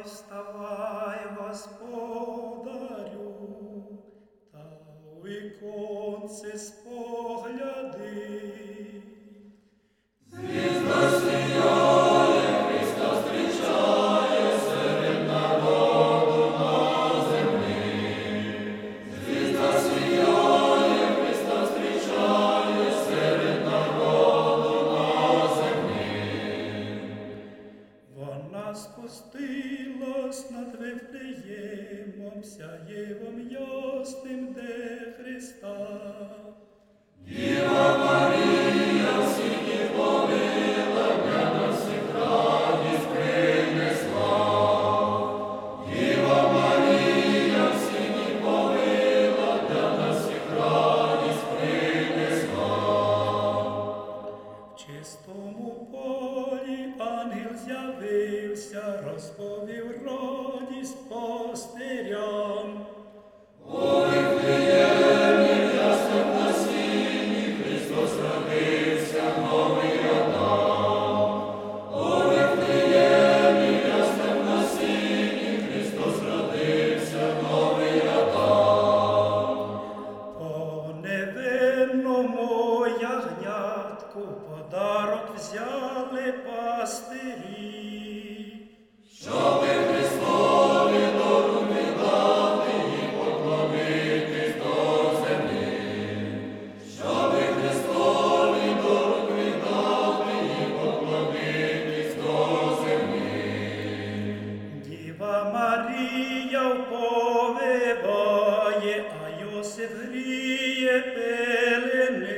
вставай, Господарю, та у віконце спогляди. Звізда сіяє, Христа зустрічає серед народу на землі. Звізда сіяє, Христа зустрічає серед народу на землі. Вона спустилась над Вифлеємом, сяєвом ясним, де Христа. Діва Марія в сіні повила, для нас всіх радість принесла. Діва Марія в сіні повила, для нас всіх радість принесла. В чистому полі ангел з'явився, розповів радість пастирям. Подарок взяли пастирі, Щоби Христові дору віддати і поклонитись до землі. Щоби Христові дору віддати і поклонитись до землі. Діва Марія вповиває, а Йосип гріє пелени.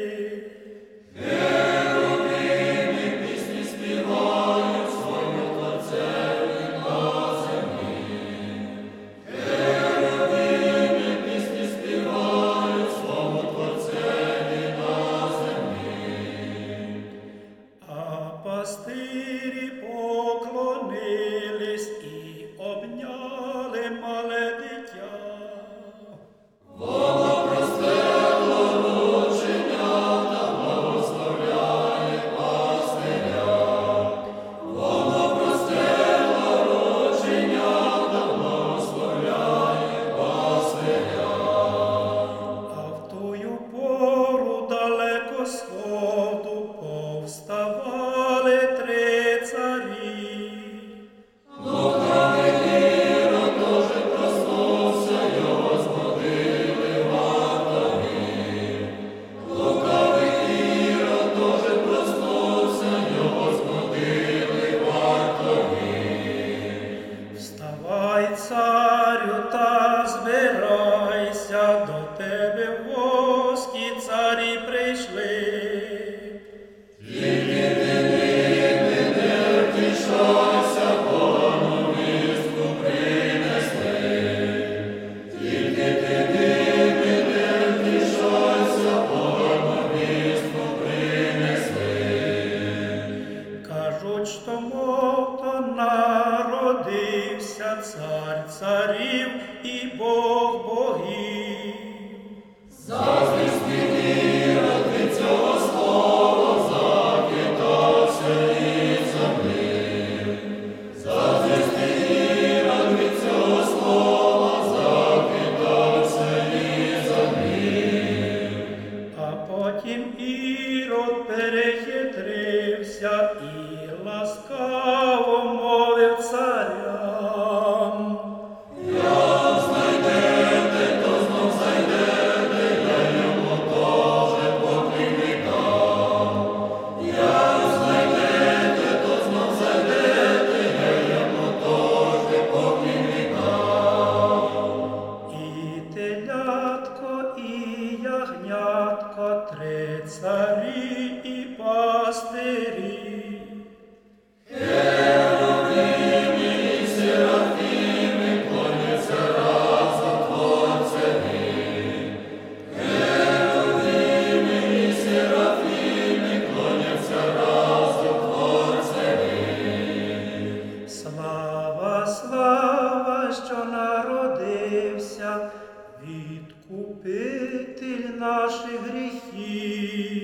Пастирі поклонились і обняли мале дитя. Воно простерло рученята, благословляє пастиря. Воно простерло рученята, благословляє пастиря. А в тую пору далеко сходу повставали три царі. Лукавий Ірод тоже проснувся, його збудили вартові. Лукавий Ірод тоже проснувся, його збудили вартові. Вставай, царю, та збирайся, до тебе в гості царі прийшли. Тільки ти не втішайся, погану вістку принесли. Тільки ти не втішайся, погану вістку принесли. Кажуть, що мов-то народився цар царів і Бог богів. Заздрісний Ірод від цього слова закидався із землі. Заздрісний Ірод від цього слова закидався із землі. А потім Ірод перехитрився і ласкаво мовив царям. Як знайдете, то знов зайдете, я йому тоже поклін дам. Як знайдете, то знов зайдете, я йому тоже поклін дам. І телятко, і ягнятко, три царі і пастирі. Херовими і серафими клоняться разом Творцеві. Херовими і серафими клоняться разом Творцеві. Слава, слава, що народився, відкупитель наших гріхів.